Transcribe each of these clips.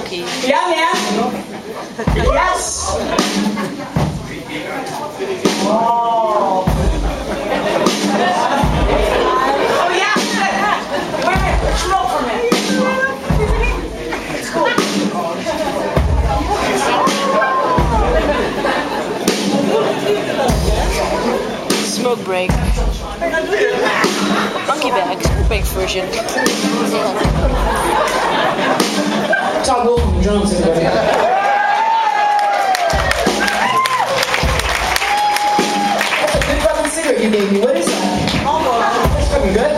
monkey. Yeah, man. Yes. Oh. Oh yeah. Wait a minute. Smoke for a minute. Smoke break. Monkey bag. Smoke break version. Tom Golden drums, everybody. That's a good fucking cigarette you gave me. What is that? That's fucking good.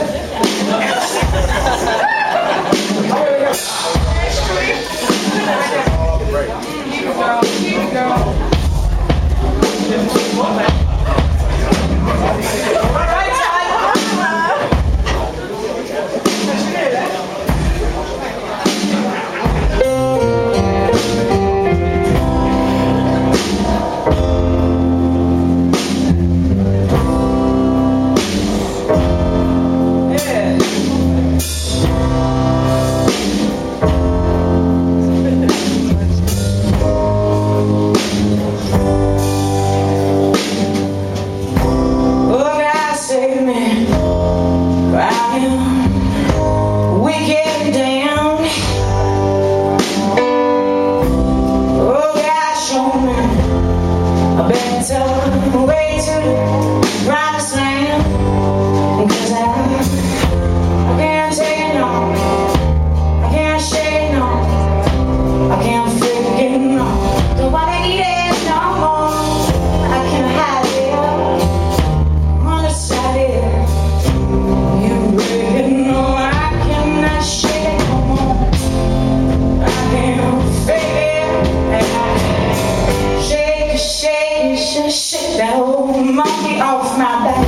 Shake that old monkey off my back.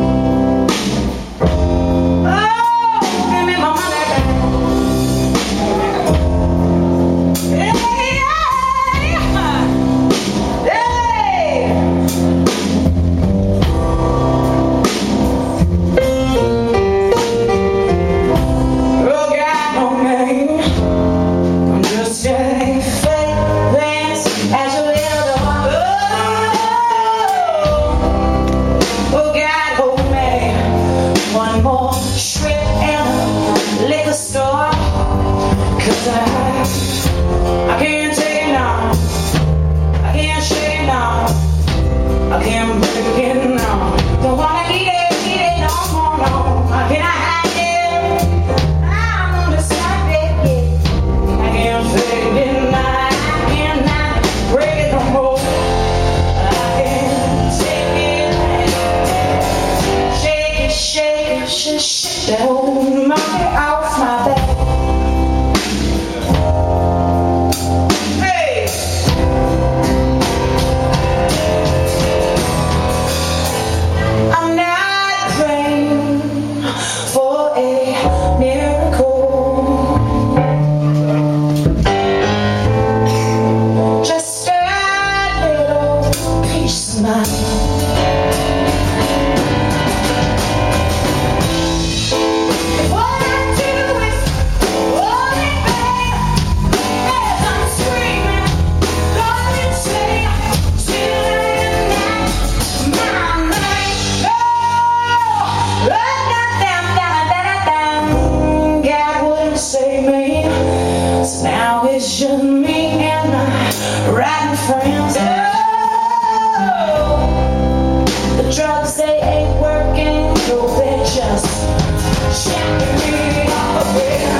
Oh, give me my money back. Hey, oh, God, no man, I'm just a fake dance as a little dog. One more trip in a liquor store, 'cause I can't take it now. I can't shake it now. I can't break it now. Don't wanna eat it no more, no. I can't hide it. I'm on the side, baby. I can't fake it now. I cannot break it no more. I can't take it. Shake that old monkey off my back. Hey! I'm not praying for a miracle, just a little peace of mind. So now it's just me and my riding friends. Oh, the drugs, they ain't working, no, they're just shacking me off a bit.